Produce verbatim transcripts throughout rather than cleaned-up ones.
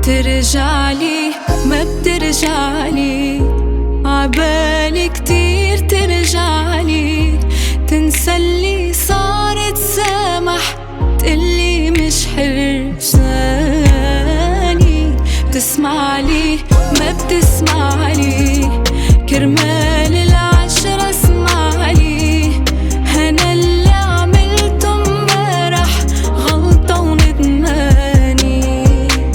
ترجعلي ما بترجعلي، عبالي كتير ترجعلي، تنسى اللي صار تسامح، تقلي مش حرجاني، تسمعلي ما بتسمعلي، كرمال العشرة اسمعلي، هنا اللي عملته امبارح غلطة وندماني.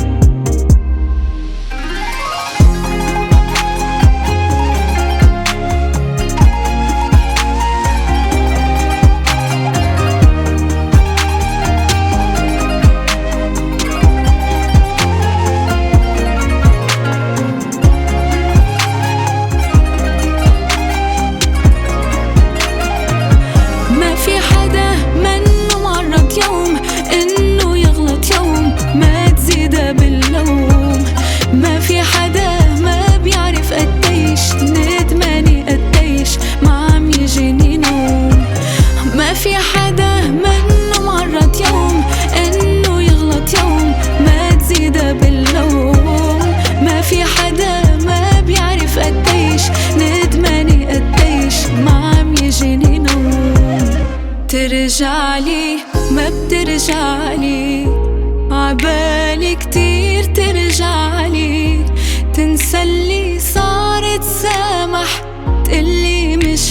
ترجعلي ما بترجعلي، عبالي كتير ترجعلي، تنسى اللي صار تسامح، تقلي مش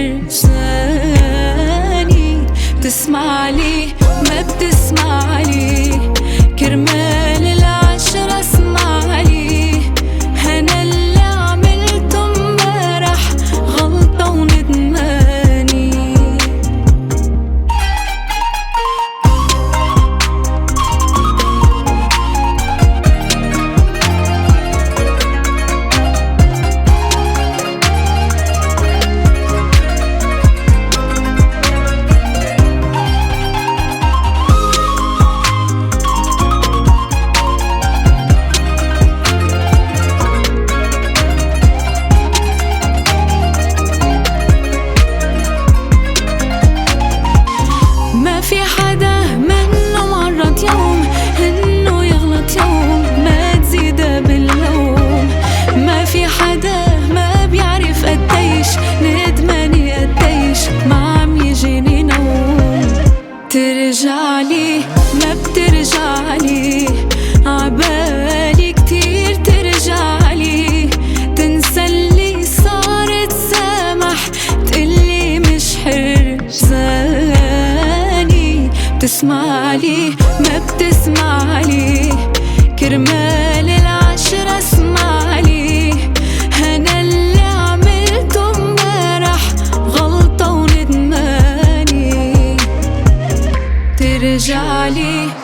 حرجاني، تسمعلي ما بتسمعلي، كرمال العشرة اسمعلي، هنا اللي عملته امبارح غلطة وندماني. في حدا منه مرض يوم انه يغلط يوم ما تزيد باللوم، ما في حدا ما بيعرف قديش ندماني قديش ما عم يجيني نوم. ترجعلي ما بترجعلي، عبالي كتير ترجعلي، تنسى اللي صار تسامح، تقلي مش حرجاني، تسمعلي ما بتسمعلي، كرمال العشرة اسمعلي، هنا اللي عملته امبارح غلطة وندماني. ترجعلي